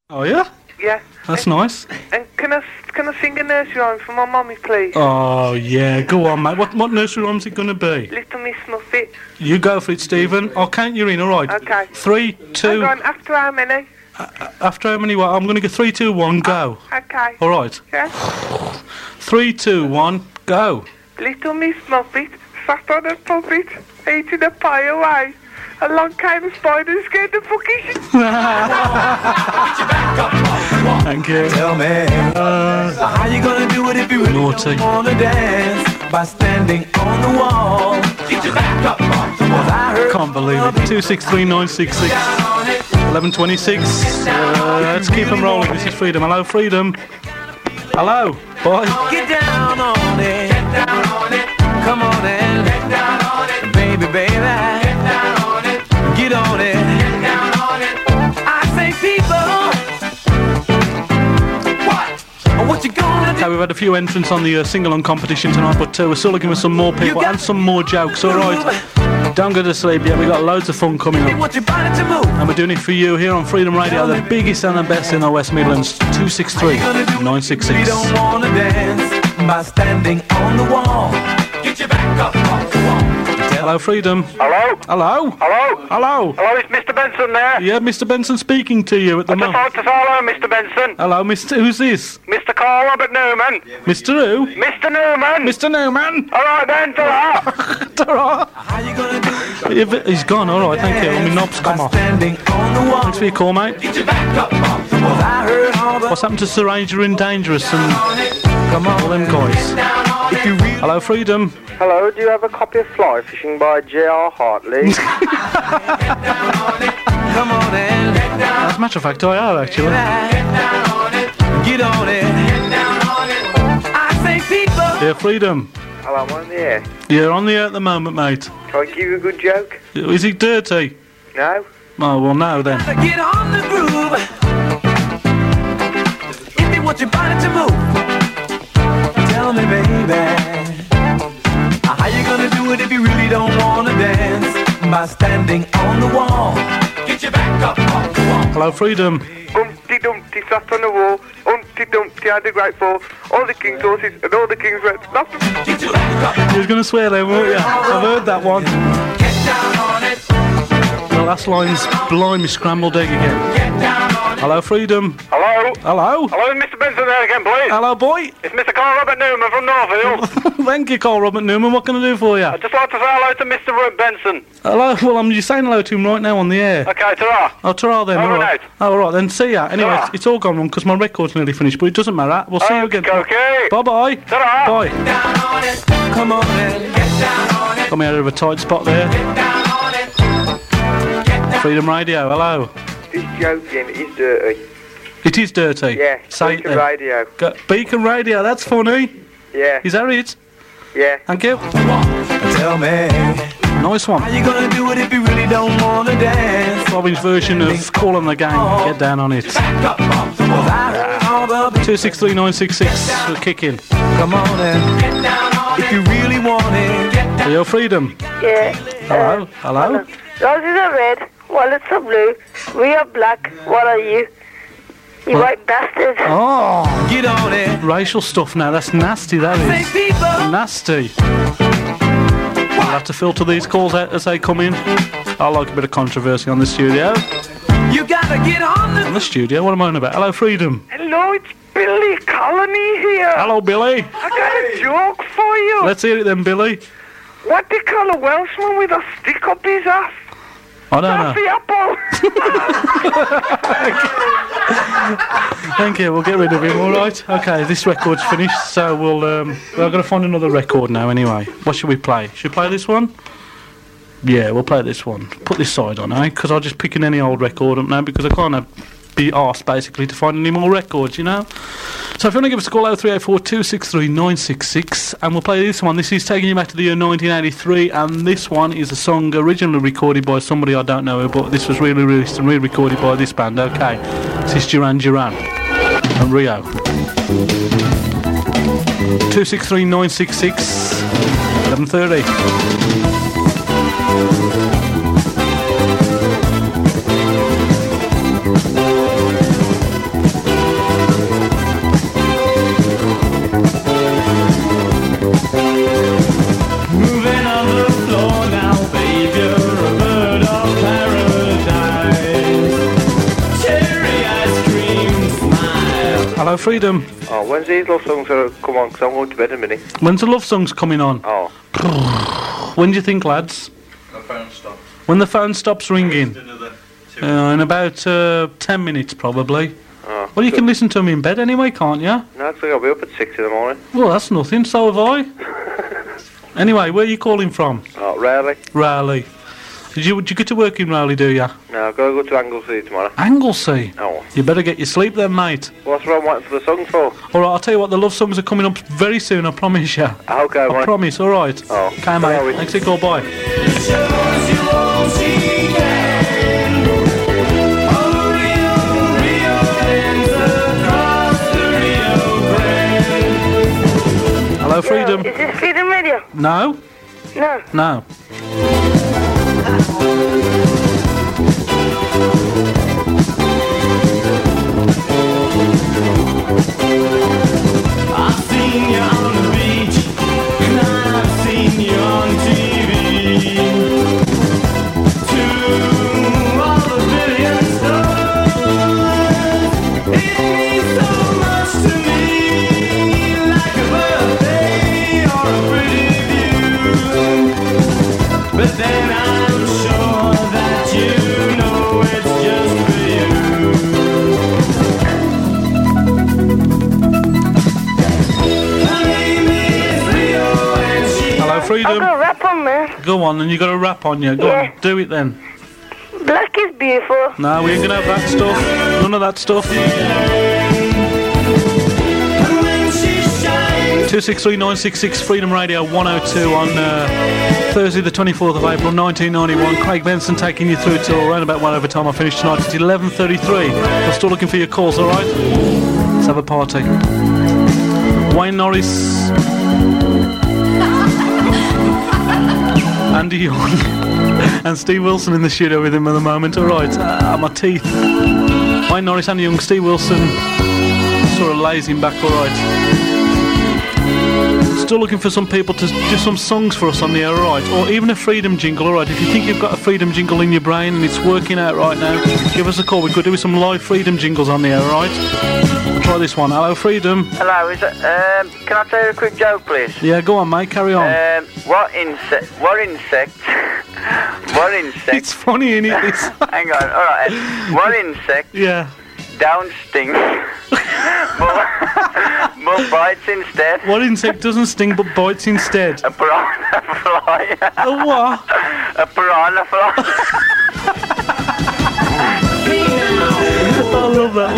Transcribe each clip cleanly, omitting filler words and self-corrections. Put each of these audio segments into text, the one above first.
Oh, yeah? Yeah. That's nice. And can I sing a nursery rhyme for my mummy, please? Oh, yeah. Go on, mate. What nursery rhyme's it going to be? Little Miss Muffet. You go for it, Stephen. I'll count you in, all right? Okay. 3, 2... Hang on, after how many? After how many? What? I'm going to go 3, 2, 1, go. Okay. All right. Yeah. 3, 2, 1, go. Little Miss Muffet sat on a puppet, eating a pie away. Along came a spider and scared the fucking shit. Thank you. Tell me, how you gonna do it if you really Naughty. don't wanna dance? By standing on the wall. Get your back up off the wall. I heard Can't believe it. 263 1126. Let's keep them rolling. This is Freedom. Hello, Freedom. Hello. Bye. get down on it. Get down on it. Come on and get down on it. Baby, baby. Get down on it. Get on it. Get down on it. I say people. What you gonna do? Okay, we've had a few entrants on the sing-along competition tonight, but we're still looking for some more people and some more jokes. All right. Don't go to sleep yet. We've got loads of fun coming up. Want your body to move. And we're doing it for you here on Freedom Radio, the biggest and the best in the West Midlands. 263 You 966. don't wanna dance by standing on the wall. Get your back up off the wall. Hello, Freedom. Hello? Hello. Hello? Hello. Hello, it's Mr. Benson there. Yeah, Mr. Benson speaking to you at the I just moment. like to say hello, Mr. Benson. Hello, Mr. Who's this? Mr. Carl Robert Newman. Mr. Who? Mr. Newman. Mr. Newman. All right then, ta-ra. Ta-ra. How you gonna do it? He's gone. All right, thank you. My knobs come By off. standing on the wall. Thanks for your call, mate. Get your back up off the wall. I heard all the What's happened to Sir Ranger and Dangerous and come on all them guys? if you really Hello, Freedom. Hello, do you have a copy of Fly Fishing by J.R. Hartley? come on and get down, As a matter of fact, I have actually. get on it. I say people. Yeah, Freedom. Hello, I'm on the air. You're on the air at the moment, mate. Can I give you a good joke? Is he dirty? No? Oh, well, no then. Get on the groove. If you want your body to move, tell me, baby, how you gonna do it if you really don't wanna dance? By standing on the wall. Get your back up off the wall. Hello, Freedom. Humpty Dumpty sat on the wall. Humpty Dumpty had a great fall. All the king's horses and all the king's went. Nothing. Get your back up. You was going to swear then, weren't you? I've heard that one. Get down on it. The last line's blimey scrambled egg again. Get down on it. Hello, Freedom. Hello? Hello. Hello, is Mr. Benson there again, please? Hello, boy. It's Mr. Carl Robert Newman from Northfield. Thank you, Carl Robert Newman. What can I do for you? I'd just like to say hello to Mr. Benson. Hello. Well, I'm just saying hello to him right now on the air. Okay, ta-ra. Oh, ta-ra then. Over All right. and out. Oh, all right then. See ya. Anyway, Ta-ra. it's all gone wrong because my record's nearly finished, but it doesn't matter. We'll see you again. Okay. Bye-bye. Ta-ra. Bye. Down on it. Come on and get down on it. Got me out of a tight spot there. Get down on it. Get down. Freedom Radio. Hello. He's joking, he's dirty. It is dirty. Yeah, Say it Beacon then. Radio. Beacon Radio. That's funny. Yeah, Is that it? yeah. Thank you. Tell me, Nice one. how you gonna do it if you really don't wanna dance? Robin's version of Call on the Gang. Get down on it. Back up off the wall. I heard all the 263 966. We're kicking. come on and get down on it. If you really want it, get down. Your Freedom. Yeah. Hello. Hello. Roses are red, violets are blue. We are black. What are you? You white bastard. Oh, Get on it. racial stuff now. That's nasty. That Say is people. nasty. We'll have to filter these calls out as they come in. I like a bit of controversy on the studio. You gotta get on On the studio. What am I on about? Hello, Freedom. Hello, it's Billy Colony here. Hello, Billy. I got a joke for you. Let's hear it then, Billy. What do you call a Welshman with a stick up his ass? I don't That's know. the apple. Thank you. We'll get rid of him. All right. Okay. This record's finished, so we're going to find another record now. Anyway, what should we play? Should we play this one? Yeah, we'll play this one. Put this side on, eh? Because I'm just picking any old record up now because I can't be asked basically to find any more records, you know. So if you want to give us a call, 0384 263 966, and we'll play this one. This is taking you back to the year 1983, and this one is a song originally recorded by somebody I don't know who, but this was really released and re-recorded by this band. Okay, this is Duran Duran and Rio. 263 966 11:30. Hello, Freedom. Oh, when's these love songs gonna come on? Because I'm going to bed in a minute. When's the love songs coming on? Oh. When do you think, lads? The phone stops. When the phone stops ringing? Another 2 In about 10 minutes, probably. Oh. Well, you can listen to them in bed anyway, can't you? No, it's like I'll be up at 6 in the morning. Well, that's nothing. So have I. Anyway, where are you calling from? Oh, rarely. Raleigh. Did you get to work in Raleigh, do you? No, I've got to go to Anglesey tomorrow. Anglesey? Oh. You better get your sleep then, mate. What's wrong waiting for the songs for? Alright, I'll tell you what, the love songs are coming up very soon, I promise you. Okay, I mate. promise, alright. Oh. Okay, mate. Sorry. Thanks for your call, bye. Hello, Freedom. Is this Freedom Radio? No? No. No. I've seen you on the beach, and I've seen you on TV. To all the billion stars, it means so much to me, like a birthday or a pretty view. But then I'm sure that you know it's just for you. Hello, I'm Freedom. gonna rap on, man. Go on, and you got a rap on you. Go Yeah. on, do it then. Black is beautiful. No, we ain't gonna have that stuff. None of that stuff. 263-966 Freedom Radio 102 on Thursday the 24th of April 1991. Craig Benson taking you through till around about 1 over time I finish tonight. It's 11:33. We're still looking for your calls, alright? Let's have a party. Wayne Norris, Andy Young and Steve Wilson in the studio with him at the moment. Alright, my teeth. Wayne Norris, Andy Young, Steve Wilson sort of lazing back, alright. Still looking for some people to do some songs for us on the air, alright? Or even a Freedom jingle, alright? If you think you've got a Freedom jingle in your brain and it's working out right now, give us a call. We could do some live Freedom jingles on the air, alright? We'll try this one. Hello, Freedom. Hello, is it, can I tell you a quick joke, please? Yeah, go on, mate, carry on. What insect, It's funny, ain't it? It's hang on, alright, what insect yeah. don't sting, but bites instead? What insect doesn't sting but bites instead? A piranha fly. A what? A piranha fly. I love that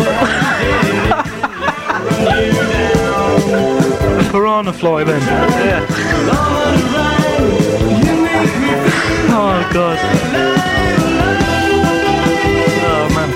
one. A piranha fly then. Yeah. Oh God. Oh man.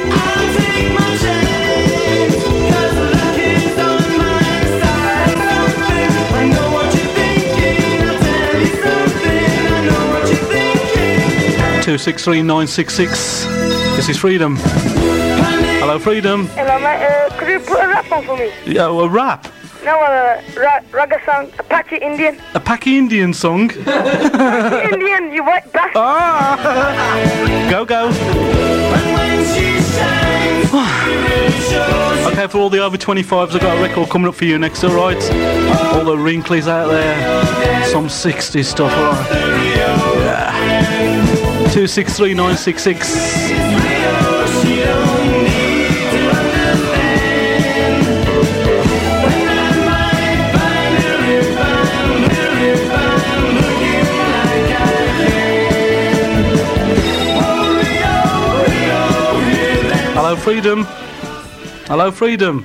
I know what you're thinking, I'll tell you something, I know what you're thinking. 263-966. This is Freedom. Hello, Freedom. Hello, mate. Could you put a rap on for me? Yeah, a rap. No, raga song, Apache Indian. Apache Indian song. Apache Indian, you white bastard. Ah! Go, go. Okay, for all the over 25s, I've got a record coming up for you next, alright? All the wrinklies out there. Some 60s stuff, alright? Yeah. 263-966. Hello, Freedom. Hello, Freedom.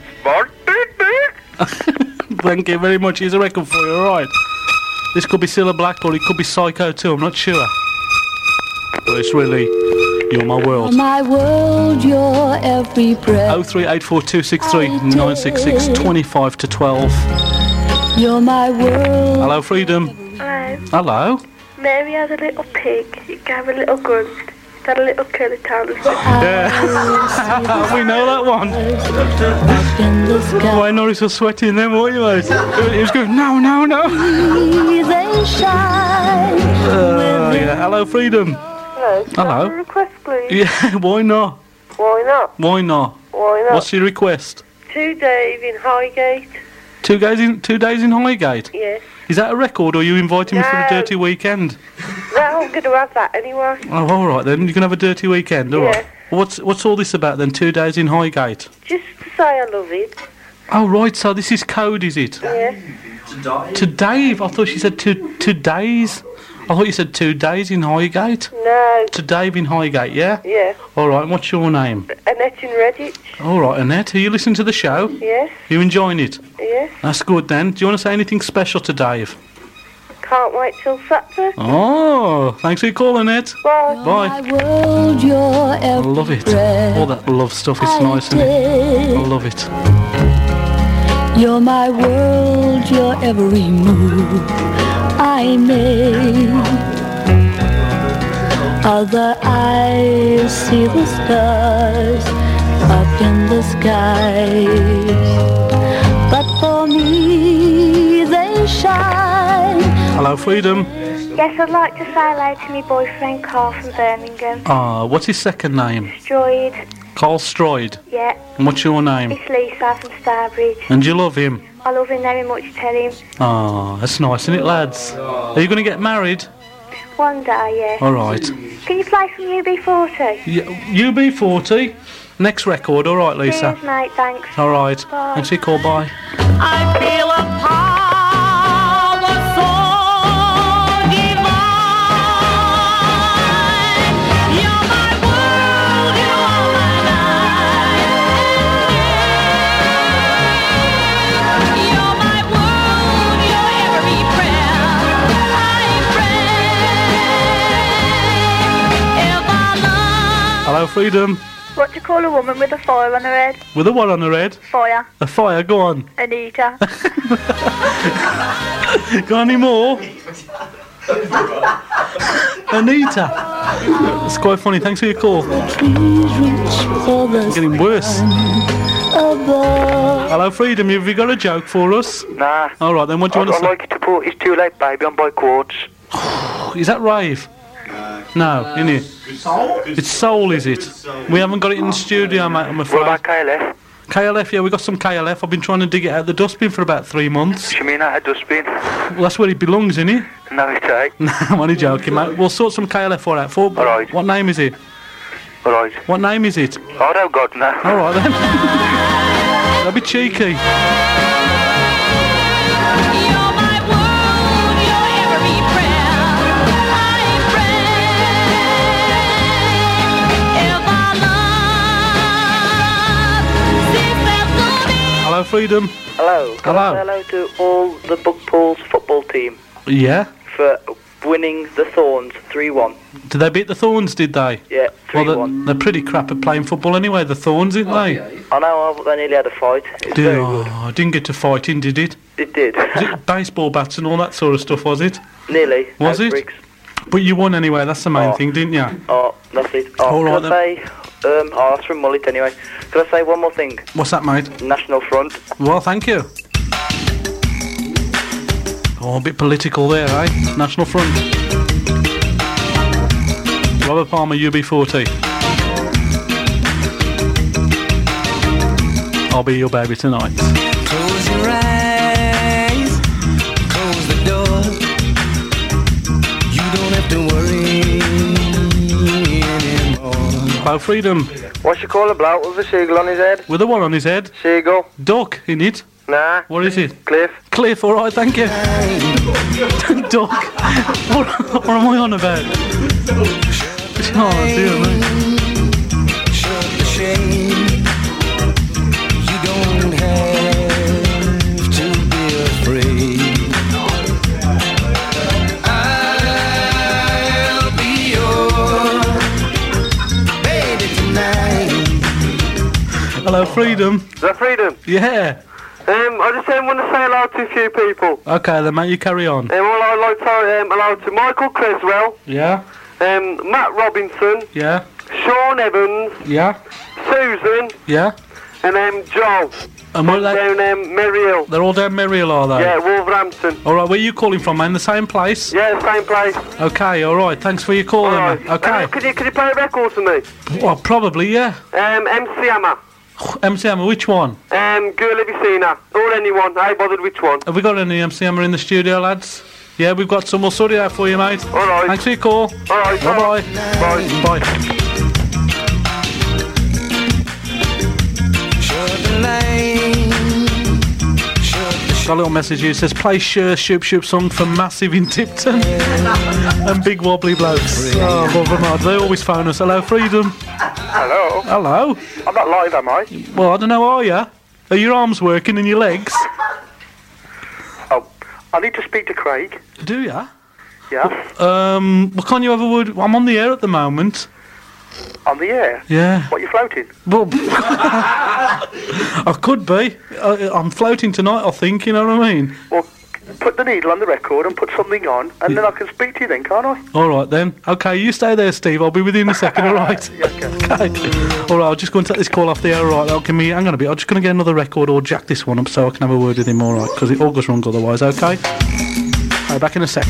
Thank you very much. Here's a record for you, alright? This could be Cilla Black or it could be Psycho too, I'm not sure. But it's really You're My World. My world, your every breath. 0384263 25 to 12. You're my world. Hello, Freedom. Hello. Hello. Mary has a little pig. He gave a little grunt. Had a little curly tail. Yeah. We know that one. Why Norris was sweating then, weren't you, mate? He was going, no. They shine. Yeah. Hello, Freedom. Hello. Can I Hello. have a request, please? Yeah, why not? Why not? Why not? Why not? What's your request? To to Dave in Highgate. 2 days in Highgate? Yes. Is that a record, or are you inviting me for a No. dirty weekend? No, I'm going to have that anyway. Oh, all right then. You can have a dirty weekend, all right. Yeah. What's all this about then? 2 days in Highgate? Just to say I love it. Oh, right. So this is code, is it? Yeah. To Dave. I thought she said 2 days. I thought you said 2 days in Highgate. No. To Dave in Highgate, yeah? Yeah. All right. And what's your name? Annette in Redditch. All right, Annette. Are you listening to the show? Yes. You enjoying it? Yes. That's good then. Do you want to say anything special to Dave? Can't wait till Saturday. Oh, thanks for your call, Annette. Bye. Bye. My world, your I every love it. breath All that love stuff is I nice, isn't it? I take. love it. You're my world, your every move I make. Other eyes see the stars up in the skies, but for me they shine. Hello, Freedom. Yes, I'd like to say hello to my boyfriend Carl from Birmingham. What's his second name? Stroid. Carl Stroid. Yeah, And what's your name? it's Lisa from Starbridge. And do you love him? I love him very much, tell him. That's nice, isn't it, lads? Are you going to get married? One day, yeah. All right. Can you play some UB40? UB40. Next record. All right, Lisa. Cheers, mate, thanks. All right. Bye. Thanks for your call. Bye. I feel a power so divine. You're my world, you are my life. You're my world, your every prayer I pray. If I love. Hello, Freedom. What do you call a woman with a fire on her head? With a what on her head? Fire. A fire. Go on. Anita. Got any more? Anita. It's quite funny. Thanks for your call. Trees reach for the Getting worse. above. Hello, Freedom. Have you got a joke for us? Nah. All right, then. What do you want to I'd like you to put It's Too Late Baby on by Quartz. say? Is that rave? No, isn't it? It's soul, is it? We haven't got it in the studio, mate, I'm What afraid. about KLF? KLF, yeah, we got some KLF. I've been trying to dig it out of the dustbin for about 3 months. You mean out of dustbin? Well, that's where it belongs, isn't it? No, it ain't. No, I'm only joking, mate. We'll sort some KLF for that. All right. What name is it? Alright. What name is it? I don't God no. All right, then. That'd be cheeky. You're my world, your every prayer I pray. If I love, since there's no need. Hello, Freedom. Hello. Can Hello. I say hello to all the Buckpools football team Yeah? for winning the Thorns 3-1. Did they beat the Thorns, did they? Yeah, Well, 3-1. they're pretty crap at playing football anyway, the Thorns, aren't they? I know, they nearly had a fight. It's very good. Oh, didn't get to fighting, did it? It did. Was it baseball bats and all that sort of stuff, was it? Nearly. Was it? Bricks. But you won anyway, that's the main Oh. thing, didn't you? Oh, that's it. Oh, All right can I say... that's from Mullet anyway. Can I say one more thing? What's that, mate? National Front. Well, thank you. Oh, a bit political there, eh? National Front. Robert Palmer, UB40. I'll be your baby tonight. Close your eyes, close the door. You don't have to worry anymore. Hello, Freedom. What's your call about with a seagull on his head? With the one on his head. Seagull? Duck, in it. Nah. What is it? Cliff? Cliff, alright, thank you. Duck. What am I on about? Oh, dear me. Shut the shade. You don't have to be afraid. I'll be your baby tonight. Hello, Freedom. Is that Freedom? Yeah. I just want to say hello to a few people. Okay, then, mate, you carry on. Well, I'd like to say hello to Michael Creswell, Yeah? Matt Robinson, Yeah? Sean Evans, Yeah? Susan, Yeah? and Joel. And where they, Down Merry Hill. they're all down Merrill, are they? Yeah, Wolverhampton. Alright, where are you calling from, man? The same place? Yeah, same place. Okay, alright, thanks for your call, then, Alright. mate. Okay. Could you play a record for me? Well, probably, yeah. MC Hammer. MC Hammer, which one? Girl, have you seen her? Or anyone, I ain't bothered which one. Have we got any MC Hammer in the studio, lads? Yeah, we've got some. We'll sort it out for you, mate. Alright. Thanks for your call. Alright. Bye-bye. Bye. Bye. Got a little message here. It says, play Shoop Shoop song for Massive in Tipton and Big Wobbly Blokes. Oh, love them hard. They always phone us. Hello, Freedom. Hello? Hello. I'm not live, am I? Well, I don't know, are you? Are your arms working and your legs? Oh, I need to speak to Craig. Do ya? Yeah? Well, can't you have a word? I'm on the air at the moment. On the air? Yeah. What, you floating? Well, I could be. I'm floating tonight, I think, you know what I mean? Well, put the needle on the record and put something on, and then I can speak to you then, can't I? All right, then. Okay, you stay there, Steve. I'll be with you in a second, all right? Yeah, okay. Okay. All right, I'll just go and take this call off the air, all right? Hang on a bit. I'm just going to get another record or jack this one up so I can have a word with him, all right? Because it all goes wrong otherwise, okay? All right, back in a sec.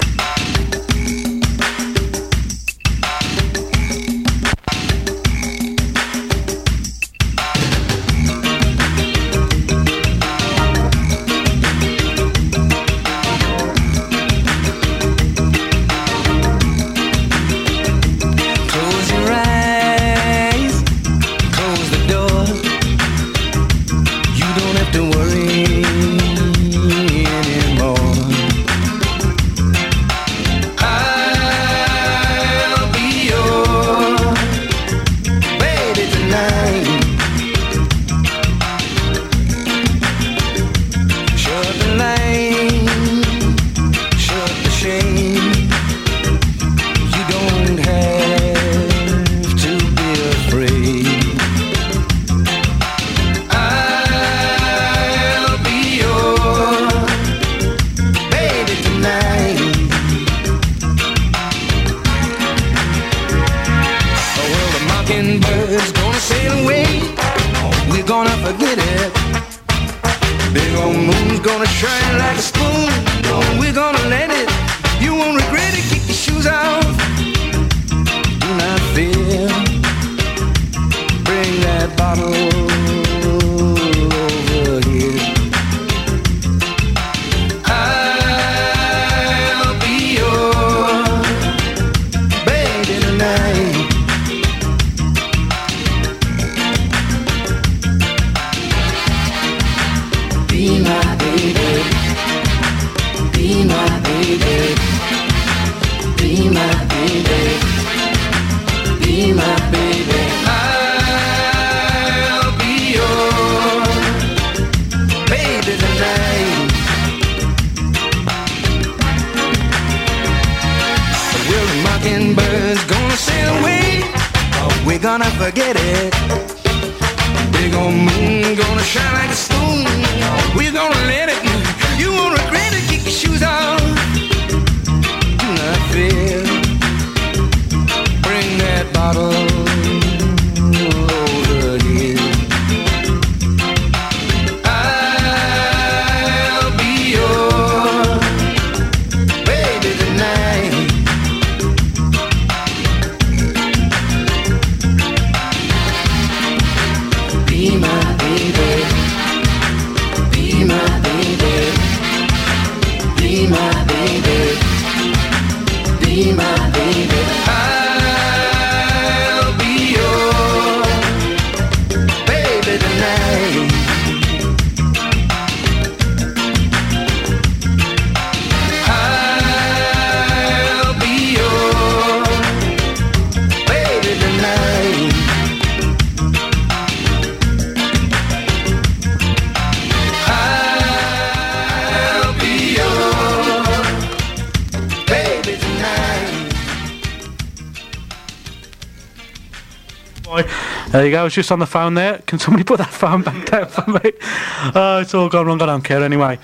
There you go, I was just on the phone there. Can somebody put that phone back down for me? Oh, it's all gone wrong, I don't care anyway.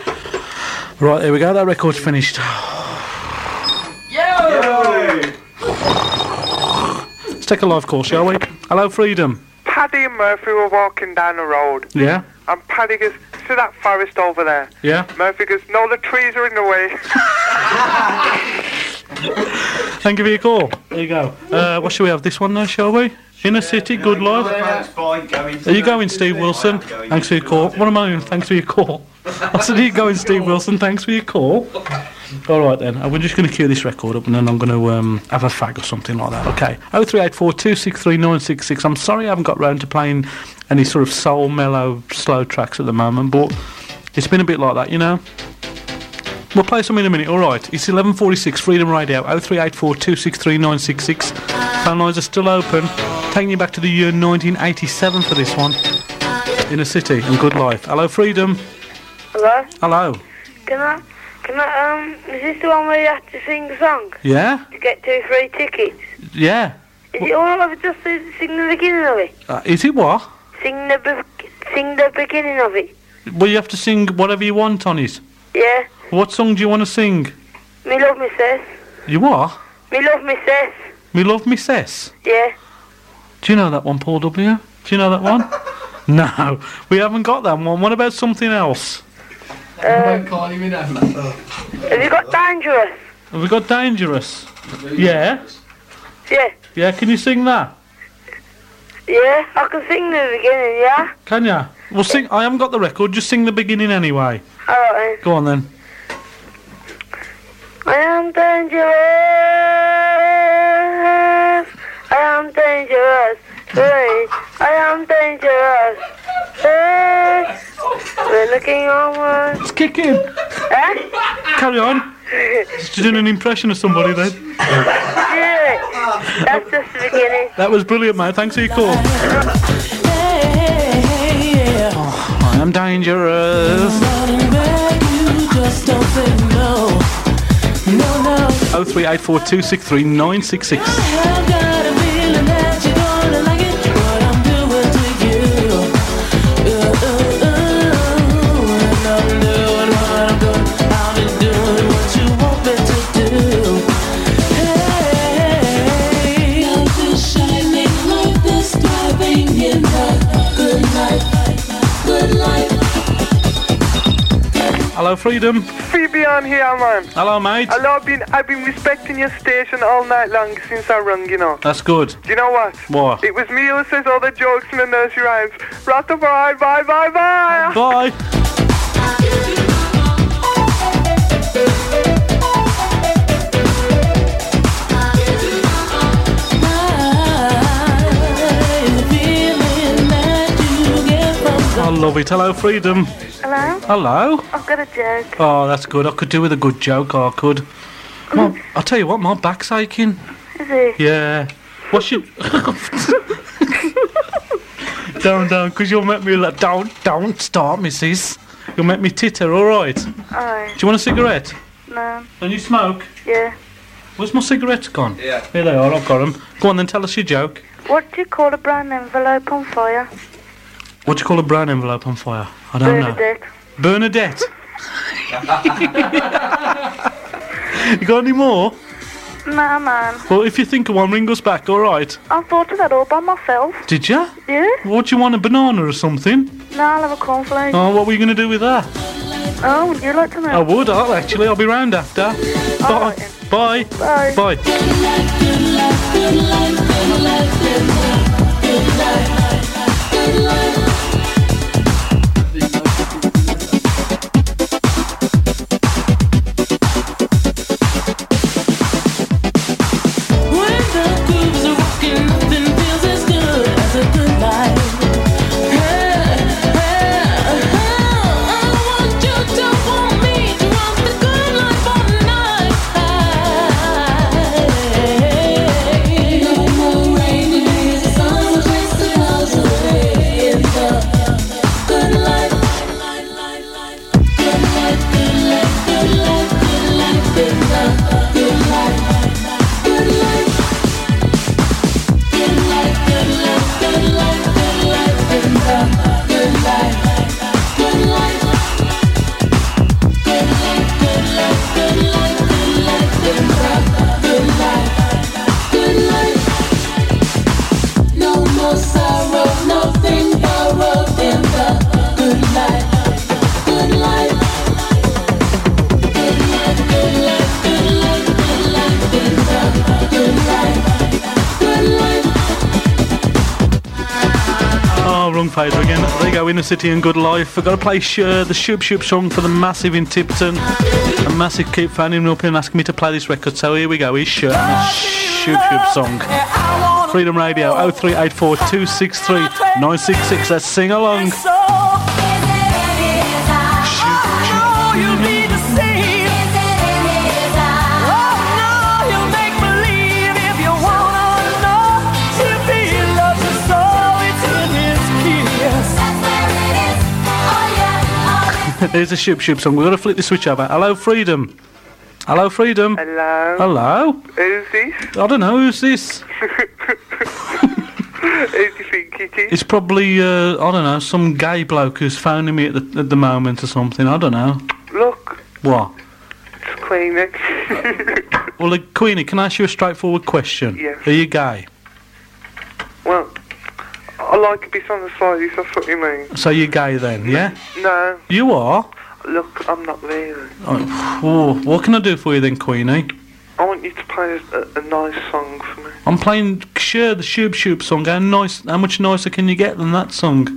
Right, here we go, that record's finished. Yay! Let's take a live call, shall we? Hello, Freedom. Paddy and Murphy were walking down the road. Yeah? And Paddy goes, see that forest over there? Yeah? Murphy goes, no, the trees are in the way. Thank you for your call. There you go. What shall we have? This one now, shall we? Inner City, Good Life. That's fine, going. Are you going, Steve Wilson? Thanks for your call. What am I doing? Thanks for your call. I said, are you going, Steve Wilson? Thanks for your call. All right then. We're just going to cue this record up, and then I'm going to have a fag or something like that. Okay. 0384 263 966. I'm sorry I haven't got round to playing any sort of soul, mellow, slow tracks at the moment, but it's been a bit like that, you know. We'll play some in a minute. All right. It's 11:46. Freedom Radio. 0384 263 966. Phone lines are still open. Taking you back to the year 1987 for this one. Inner City and Good Life. Hello, Freedom. Hello? Hello. Can I, is this the one where you have to sing the song? Yeah? To get 2 free tickets? Yeah. Is it alright if I just sing the beginning of it? Is it what? Sing the beginning of it. Well, you have to sing whatever you want on it. Yeah. What song do you want to sing? Me love me cess. You what? Me love me cess. Me love me cess. Yeah. Do you know that one, Paul W? Do you know that one? No, we haven't got that one. What about something else? Have you got Dangerous? Have we got Dangerous? Yeah? Yeah. Yeah, can you sing that? Yeah, I can sing the beginning, yeah? Can ya? Well, sing. I haven't got the record, just sing the beginning anyway. Alright then. Go on then. I am dangerous. I am dangerous. Hey, I am dangerous. Hey, we're looking onward. Let's kick in. Carry on. Just doing an impression of somebody then. Yeah, that's just the beginning. That was brilliant, mate. Thanks for your call. Oh, I am dangerous. 0384 263 966. Hello, Freedom. Phoebe on here, man. Hello, mate. Hello, I've been respecting your station all night long since I rung, you know. That's good. Do you know what? What? It was me who says all the jokes and the nursery rhymes. Rastafari, bye, bye, bye. Bye. I love it. Hello, Freedom. Hello? Hello. I've got a joke. Oh, that's good. I could do with a good joke. I could. Well, I'll tell you what, my back's aching. Is it? Yeah. What's your... Don't, because you'll make me like... Don't start, missus. You'll make me titter, alright? Alright. Do you want a cigarette? No. Don't you smoke? Yeah. Where's my cigarettes gone? Yeah. Here they are, I've got them. Go on then, tell us your joke. What do you call a brown envelope on fire? What do you call a brown envelope on fire? I don't Bernadette. know. Bernadette? You got any more? Nah, man. Well, if you think of one, ring us back, alright? I thought of that all by myself. Did ya? Yeah? What do you want, a banana or something? No, I'll have a cornflake. Oh, what were you going to do with that? Oh, would you like to know? I would, actually. I'll be round after. Alright then. Bye. Bye. Bye. fader again. There you go, Inner City and Good Life. I've got to play the Shoop Shoop song for the Massive in Tipton. And Massive keep phoning me up and asking me to play this record, so here we go, here's Shoop Shoop song. Freedom Radio 0384 263 966. Let's sing along. Here's a Shoop Shoop song. We've got to flip the switch over. Hello, Freedom. Hello, Freedom. Hello. Hello. Who's this? I don't know, who's this? Who do you think it is? It's probably, I don't know, some gay bloke who's phoning me at the moment or something. I don't know. Look, What? it's Queenie. Well, Queenie, can I ask you a straightforward question? Yes. Are you gay? Well, I like a bit on the side, if that's what you mean. So you're gay then, yeah? No, You are? look, I'm not really. Oh, what can I do for you then, Queenie? I want you to play a nice song for me. I'm playing Sure, the Shoop Shoop song. How much nicer can you get than that song?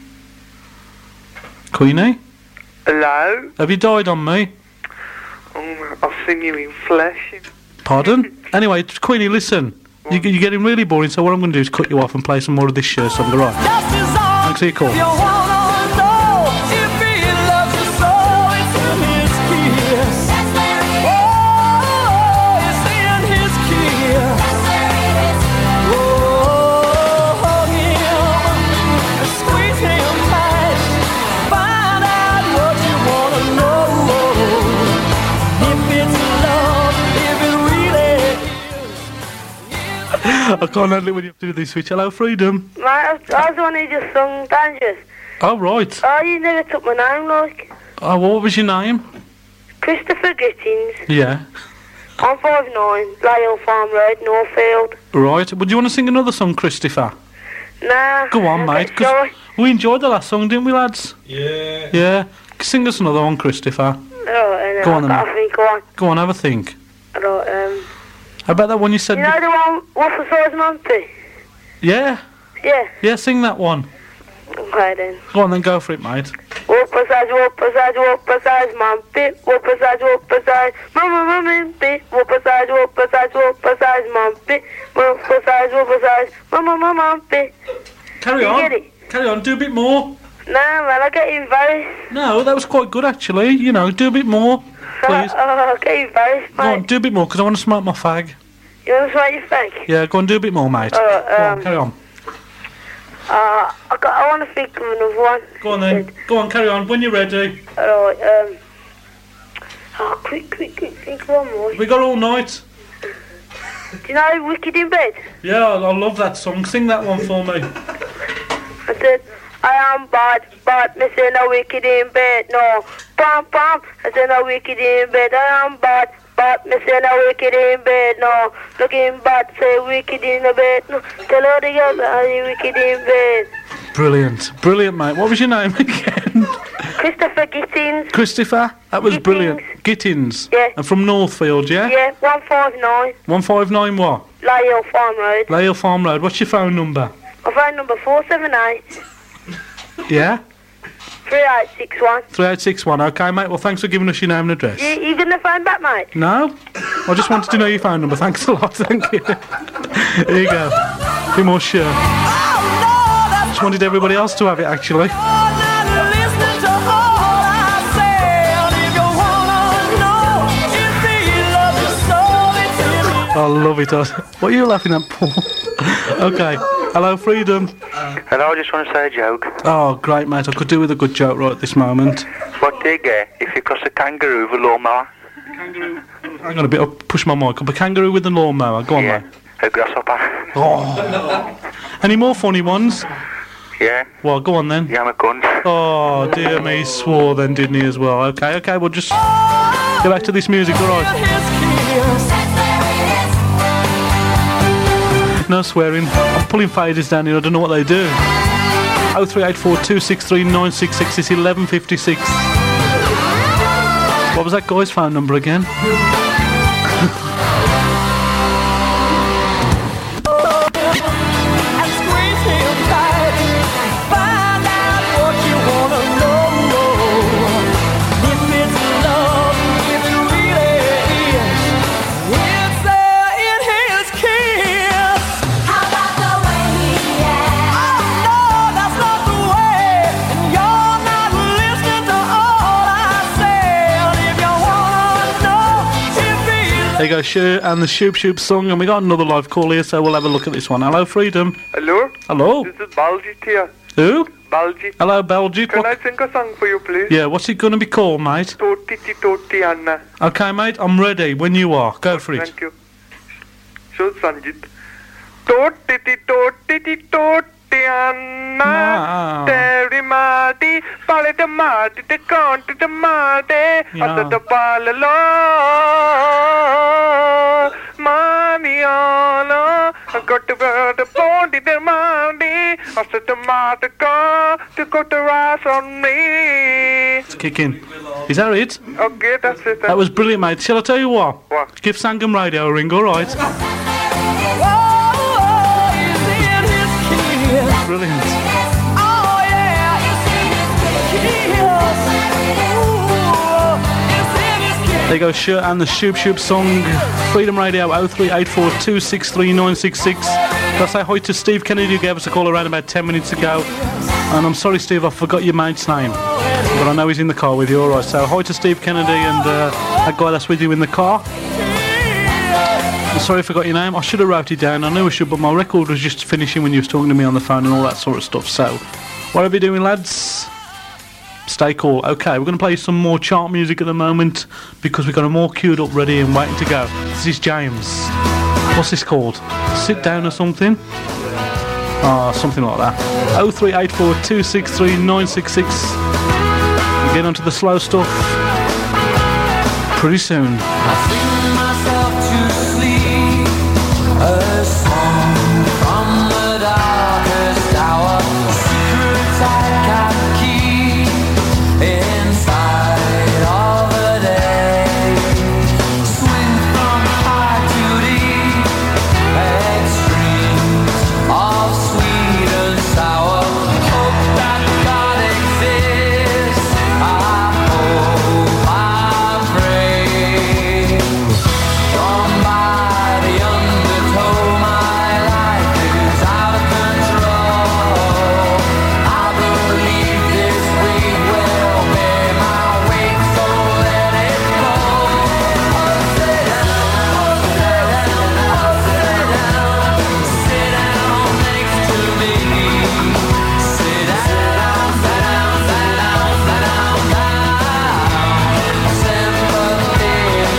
Queenie? Hello? Have you died on me? I'll sing you in flesh. Pardon? Anyway, Queenie, listen. You're getting really boring, so what I'm going to do is cut you off and play some more of this Sure song, alright? Thanks for your call. I can't handle it when you have to do this switch. Hello, Freedom. Mate, I was the one who just sung Dangerous. Oh, right. Oh, you never took my name, like. Oh, what was your name? Christopher Gittins, Yeah. 159, Lyle Farm Road, Northfield. Right. Would you want to sing another song, Christopher? Nah. Go on, mate. 'Cause Sorry. we enjoyed the last song, didn't we, lads? Yeah. Yeah. Sing us another one, Christopher. Oh, Go on then, I mate. think, go on. Go on, have a think. Right, How about that one you said? you know the one, what's the size Monty? Yeah. Yeah. Yeah, sing that one. Okay then. Go on then, go for it, mate. Whoop a size, Monty. Whoop a size, Mama, Monty. Whoop a size, Monty. Whoop a size, Mama, Monty. Carry You on. get it? Carry on, do a bit more. Nah, man, I get embarrassed. No, that was quite good, actually. You know, do a bit more, please. I get embarrassed, Go on, mate. do a bit more, because I want to smoke my fag. You want to smoke your fag? Yeah, go on, do a bit more, mate. Go on, carry on. I want to think of another one. Go on then. Go on, carry on. When you're ready. Alright, quick, think of one more. We got all night. Do you know Wicked in Bed? Yeah, I love that song. Sing that one for me. I said, I am bad, me say no wicked in bed, no. Pam, I say no wicked in bed, I am bad, me say no wicked in bed, no. Looking bad, say wicked in the bed, no. Tell all the girls are you wicked in bed. Brilliant, mate. What was your name again? Christopher Gittins. Christopher? That was Gittins. brilliant. Gittins? Yeah. And from Northfield, yeah? Yeah, 159, 159 what? Lyle Farm Road. Lale Farm Road. What's your phone number? My phone number 478 Yeah? 3861. 3861. Okay, mate. Well, thanks for giving us your name and address. You gonna phone back, mate? No? I just wanted to know your phone number. Thanks a lot. Thank you. Here you go. Be more sure. Just wanted everybody else to have it, actually. I love it. What are you laughing at, Paul? Okay. Hello, Freedom. Hello, I just want to say a joke. Oh, great, mate. I could do with a good joke right at this moment. What do you get if you cross a kangaroo with a lawnmower? Hang on a bit. I'll push my mic up. A kangaroo with a lawnmower. Go on, Yeah, mate. a grasshopper. Oh. Any more funny ones? Yeah, Well, go on then. yeah, I'm a cunt. Oh, dear me. He swore then, didn't he, as well? Okay. We'll just get back to this music, all right? No swearing. I'm pulling faders down here. I don't know what they do. 0384 263 966. It's 11:56. What was that guy's phone number again? And squeeze him tight. Find There you go, and the Shoop Shoop song, and we got another live call here, so we'll have a look at this one. Hello, Freedom. Hello? Hello. This is Baljit here. Who? Baljit. Hello, Belgic. Can I sing a song for you, please? Yeah, what's it going to be called, mate? Toti Anna. Okay, mate, I'm ready when you are. Go for it. Thank you. So, Sanjit. Toti Anna. Terry Marty. Pale de Marty. De Conti de Marty. Asa de Palalo. Maniano. I got to wear the body de Marty. Asa de Marty. To go to rise on me. It's kicking. Is that it? Okay, that's it. That was brilliant, mate. Shall I tell you what? What? Give Sangam Radio a ring, alright? Brilliant. There you go, Shirt and the Shoop Shoop song. Freedom Radio 03842639666. I'll say hi to Steve Kennedy, who gave us a call around about 10 minutes ago. And I'm sorry, Steve, I forgot your mate's name. But I know he's in the car with you, alright. So hi to Steve Kennedy and that guy that's with you in the car. I'm sorry I forgot your name. I should have wrote it down. I knew I should, but my record was just finishing when you was talking to me on the phone and all that sort of stuff. So, whatever you're doing, lads, stay cool. Okay, we're going to play some more chart music at the moment because we've got them all queued up, ready and waiting to go. This is James. What's this called? Sit Down or something? Something like that. 03842639666. We get onto the slow stuff pretty soon. A song from the darkest hour, secrets I can't keep inside of a day. Swing from high to deep, extremes of sweet and sour. Hope that God exists. I hope, I pray. Gone by the undertow, my life is out of control. I believe this week will bear my weight, so let it go. Sit down, sit down, sit down next to me. Sit down, sit down, sit down, sit down, down. Sympathy.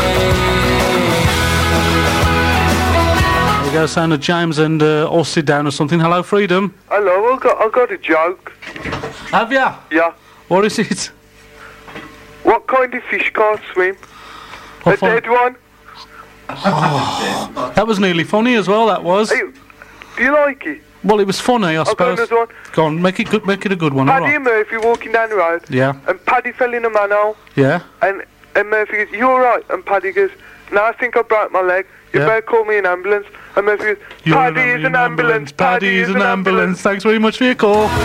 There you go, sound of James and all sit down or something. Hello, Freedom. Hello, I got a joke. Have ya? Yeah. What is it? What kind of fish can't swim? What A fun- dead one. That was nearly funny as well, that was. Hey, do you like it? Well, it was funny, I I've got suppose. another one. Go on, make it good, make it a good one, Paddy alright. and Murphy walking down the road, Yeah, and Paddy fell in a manhole, yeah. and Murphy goes, "You alright?" And Paddy goes, "No, I think I broke my leg. You Yeah. better call me an ambulance." And Murphy goes, You're "Paddy is an ambulance. Paddy is an ambulance. Thanks very much for your call. When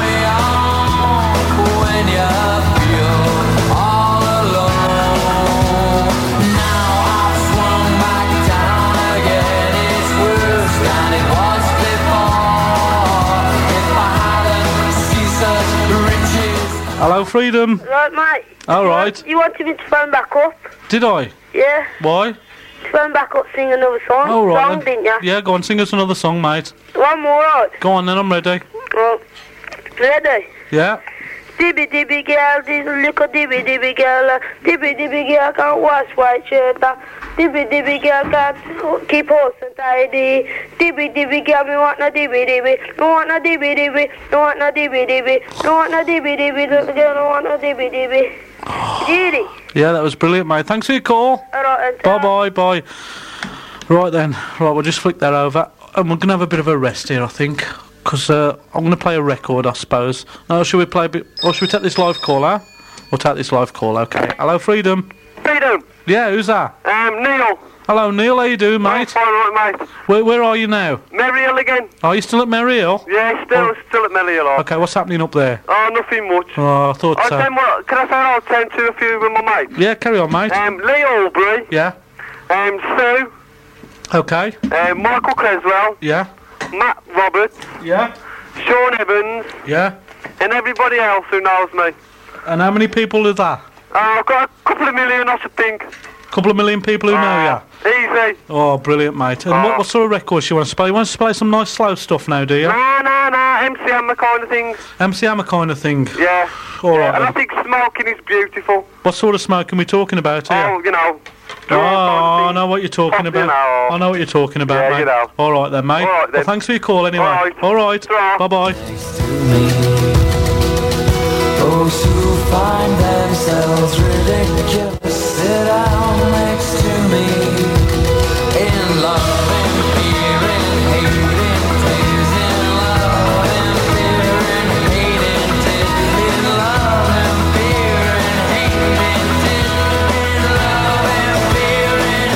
you feel all alone, now I've swung back down again. It's worse than it was before. If I hadn't seen such riches. Hello, Freedom. Right, mate. Alright. You wanted me to phone back up? Did I? Yeah. Why? To phone back up, sing another song. All right. Song, didn't you? Yeah, go on, sing us another song, mate. One more, right? Go on then, I'm ready. Well, ready? Yeah. Dibby dibby girl, this little dibby dibby girl. Dibby dibby girl can't wash white shirt. Dibby dibby girl can't keep house and tidy. Dibby dibby girl, me want no dibby dibby. Me want no dibby dibby. Me want no dibby dibby. Me want no dibby dibby. Little girl, me want no dibby dibby. Did he? Yeah, that was brilliant, mate. Thanks for your call. Alright, Bye. Right then. Right, we'll just flick that over. And we're going to have a bit of a rest here, I think. Because I'm going to play a record, I suppose. No, should we play a bit... Or should we take this live call, huh? We'll take this live call, okay. Hello, Freedom. Freedom. Yeah, who's that? Neil. Hello, Neil. How you doing, mate? Fine, right, mate. Where are you now? Merrill again. Are you still at Merry Hill? Yeah, still at Merrill. Okay, what's happening up there? Oh, nothing much. Oh, I thought I'll so. tell you what, can I say I'll send to a few of my mates? Yeah, carry on, mate. Lee Albury, Yeah. Sue, Okay. Michael Creswell, Yeah. Matt Roberts, Yeah. Sean Evans, Yeah. and everybody else who knows me. And how many people is that? I've got a couple of million, I should think. Couple of million people who know you. Easy. Oh, brilliant, mate. And what sort of records you want to play? You want to play some nice slow stuff now, do you? No, MC Hammer kind of things. MC Hammer kind of thing. Yeah. All right. And I then. think smoking is beautiful. What sort of smoke are we talking about here? Oh, you know. Oh, I know what you're talking Pop, about. you know. I know what you're talking about, Yeah, mate. you know. All right then, mate. All right, then. Well, thanks for your call anyway. All right. Ta-ra. Bye-bye. Those who find themselves ridiculous sit down next to me. In love and fear and hate and tears. In love and fear and hate and tears. In love and fear and hate and tears. In love and fear and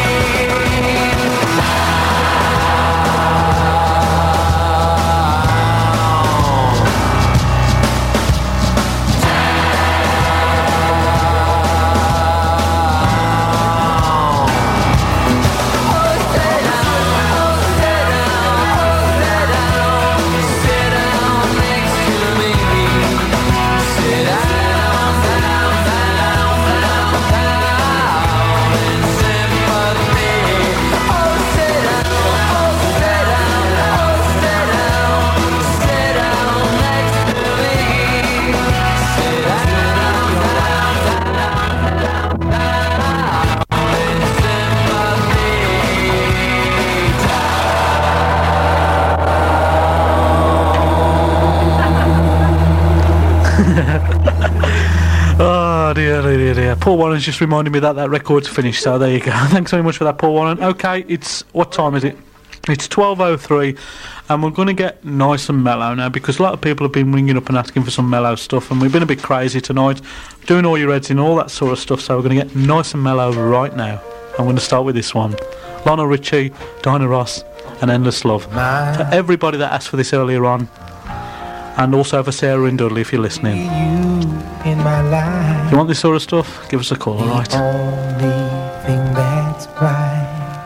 Oh, dear. Paul Warren's just reminded me that record's finished, so there you go. Thanks very much for that, Paul Warren. Okay, what time is it? It's 12:03, and we're going to get nice and mellow now, because a lot of people have been ringing up and asking for some mellow stuff, and we've been a bit crazy tonight, doing all your heads in, all that sort of stuff, so we're going to get nice and mellow right now. I'm going to start with this one. Lionel Richie, Diana Ross, and Endless Love. For everybody that asked for this earlier on, and also for Sarah and Dudley, if you're listening. in my life. You want this sort of stuff? Give us a call, alright? Only thing that's right.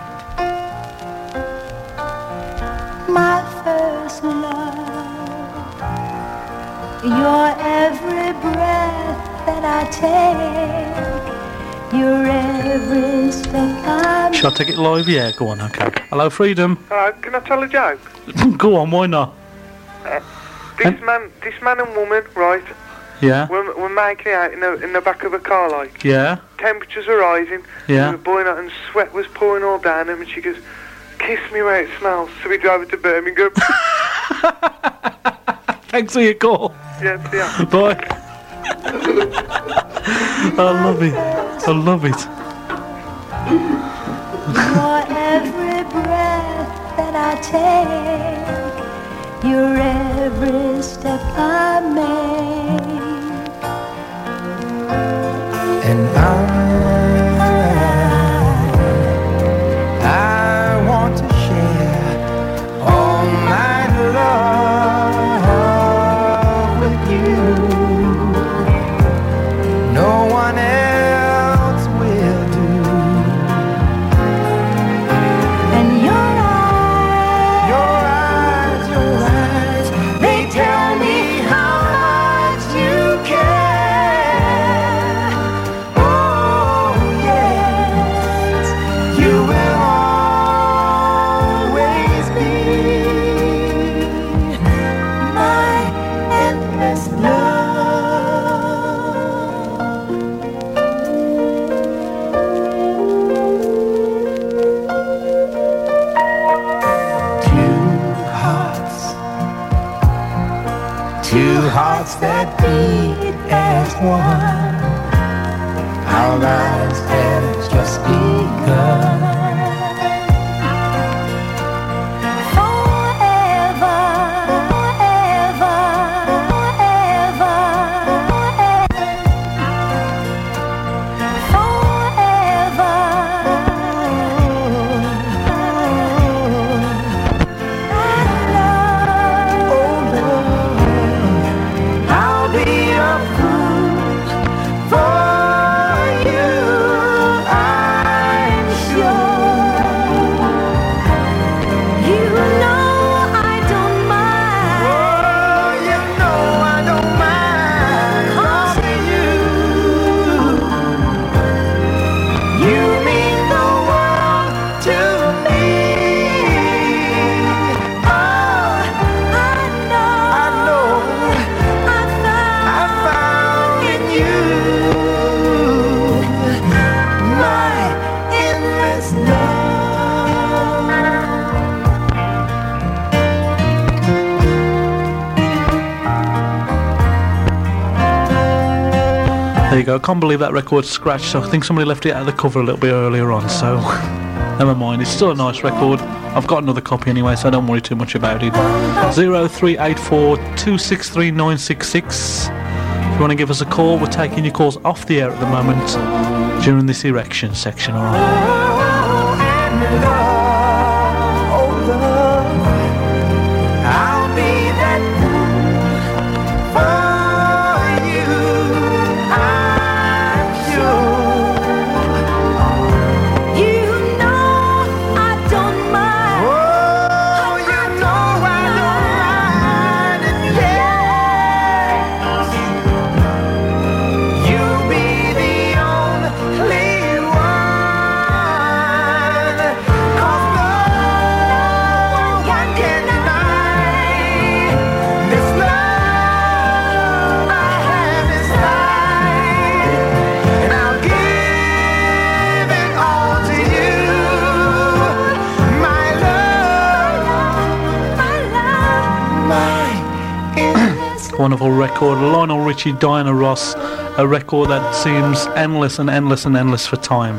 My first love, your every breath that I take, your every step I Shall I take it live? Yeah, go on, okay. Hello, Freedom. Can I tell a joke? Go on, why not? This man and woman, right? Yeah, We're making out in the back of a car, like. yeah, Temperatures are rising. Yeah. We were boiling out and sweat was pouring all down him, and she goes, "Kiss me where it smells." So we drove it to Birmingham. thanks for your call. yeah. Bye. I love it. I love it. your every breath that I take, your every step I make. And I want to share all my love with you. No one else will do. And Your eyes, they tell me how much you care. Oh yes, you will always be my endless love. Two hearts that beat as one. Our lives have just begun. Forever, forever, I'll be a fool for you, I'm sure. There you go. I can't believe that record's scratched. I think somebody left it out of the cover a little bit earlier on, so never mind. It's still a nice record. I've got another copy anyway, so don't worry too much about it. 0384 263 966. If you want to give us a call, we're taking your calls off the air at the moment during this erection section, alright? I'll be that for you, I'm sure. You know I don't mind. Oh, you know I don't mind, and yes, you'll be the only one, 'cause no one can deny this love I have inside, and I'll give it all to you, my love, my endless. Wonderful record. Lionel Richie, Diana Ross. A record that seems endless and endless and endless for time.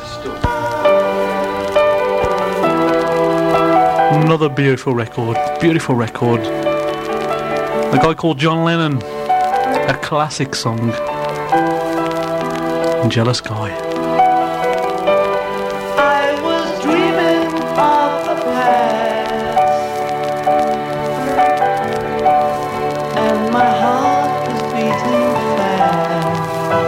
Another beautiful record. Beautiful record. A guy called John Lennon. A classic song. Jealous Guy. I was dreaming of the past, and my heart was beating fast.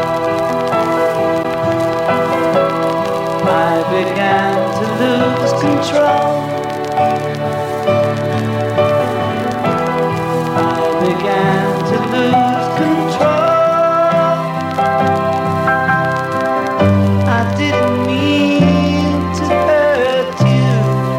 I began to lose control. I began to lose control. I didn't mean to hurt you.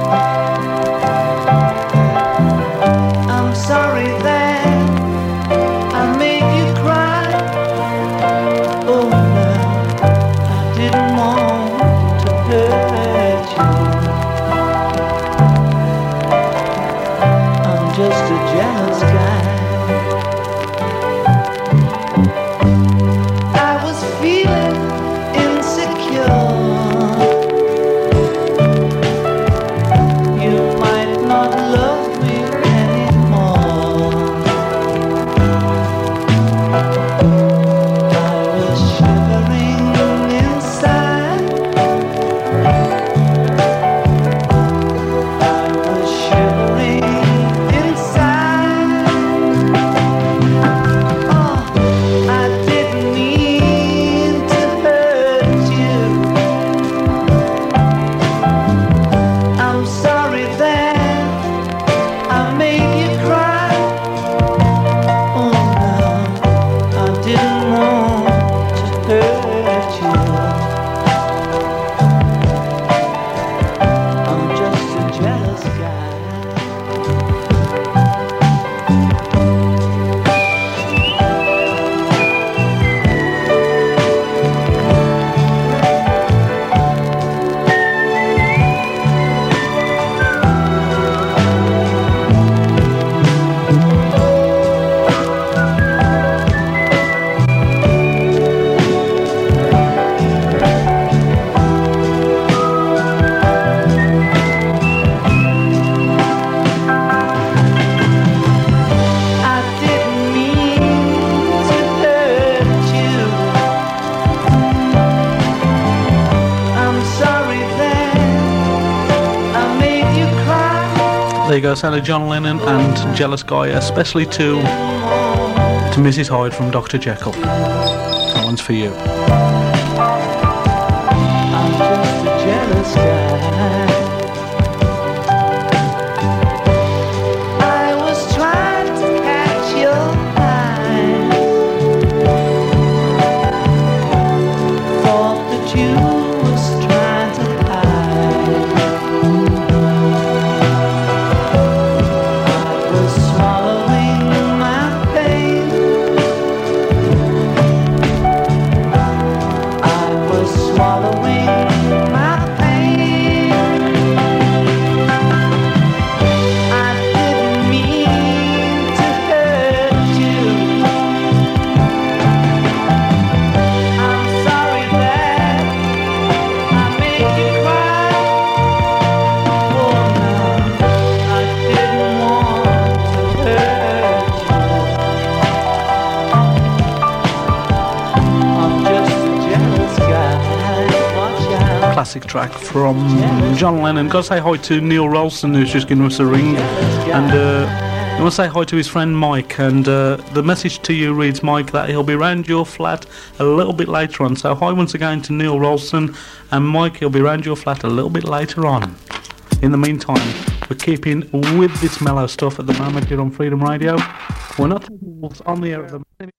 I'm sorry that I made you cry. Oh no, I didn't want to hurt you. I'm just a jealous guy. I was feeling insecure. You might not love me anymore. I was shivering inside. I was shivering inside. Oh, I didn't mean to hurt you. I'm sorry that I made you cry. Oh no, I didn't want to hurt you. I'm just a jealous guy. I didn't mean to hurt you. I'm sorry that I made you cry. There you go, sound of John Lennon and Jealous Guy, especially to Mrs. Hyde from Dr. Jekyll. That one's for you. I'm just a jealous guy. I was trying to catch your eye. Thought that you was trying to hide. I was swallowing my pain. I was swallowing my pain. classic track from John Lennon. Got to say hi to Neil Ralston, who's just given us a ring, and I want to say hi to his friend Mike. And the message to you reads, Mike, that he'll be round your flat a little bit later on. So hi once again to Neil Ralston, and Mike, he'll be round your flat a little bit later on. In the meantime, we're keeping with this mellow stuff at the moment here on Freedom Radio. We're not on the air at the moment.